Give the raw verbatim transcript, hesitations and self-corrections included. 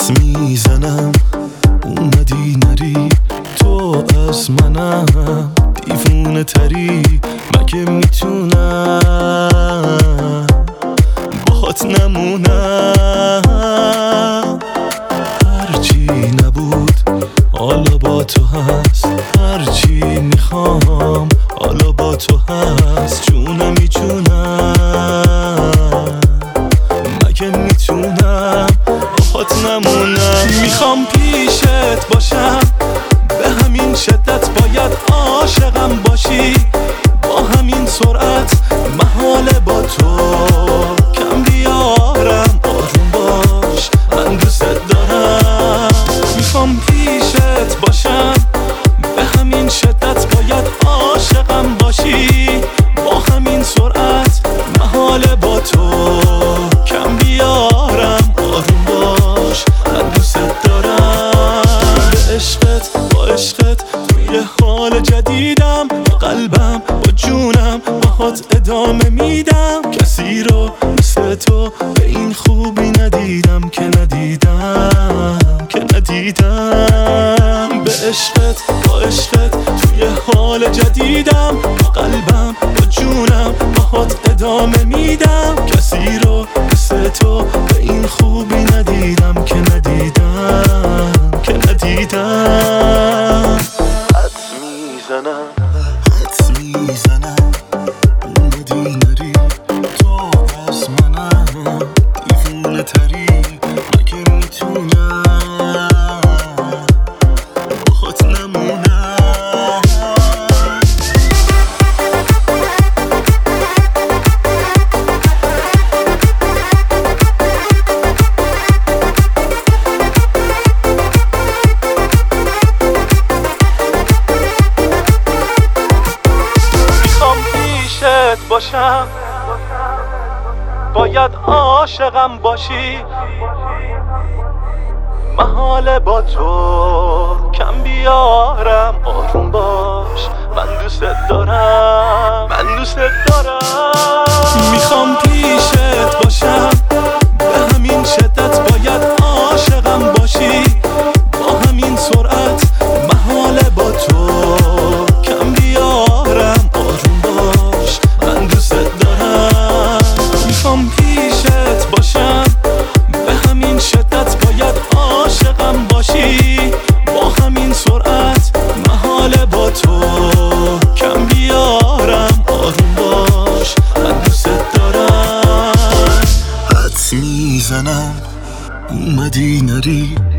حدس میزنم اومدی نری، تو از منم دیوونه تری. مگه میتونم باهات نمونم؟ هرچی نبود حالا با تو هست، هرچی میخوام حالا با تو هست. جونمی جونم، مگه میتونم باهات نمونم؟ میخوام پیشت باشم به همین شدت، باید عاشقم باشی با همین سرعت. محاله با تو کم بیارم، آروم باش من دوست دارم. میخوام پیشت باشم به همین شدت، باید عاشقم باشی با همین سرعت. محاله با تو کم بیارم، آروم باش من دوست دارم. به عشقت با عشقت توی حال جدیدم، با قلبم با جونم باهات ادامه میدم. کسی رو مثل تو به این خوبی ندیدم که ندیدم که ندیدم. به عشقت با عشقت توی حال جدیدم، با قلبم با جونم باهات ادامه میدم. کسی رو مثل تو به این خوبی ندیدم که ندیدم که ندیدم. حدس میزنم حدس میزنم اومدی نری، تو از منم دیوونه تری. مگه میتونم باهات نمونم؟ باشم باید عاشقم باشی، محاله با تو کم بیارم. آروم باش من دوست دارم، من دوست دارم. میخوام پیشت باشم به همین شدت، باید عاشقم باشی با همین سرعت. محاله با تو کم بیارم، آروم باش من دوست دارم. میخوام پیشت باشم به همین شدت، باید عاشقم باشی با همین سرعت. محاله با تو کم بیارم، آروم باش من دوست دارم. حدس میزنم اومدی نری،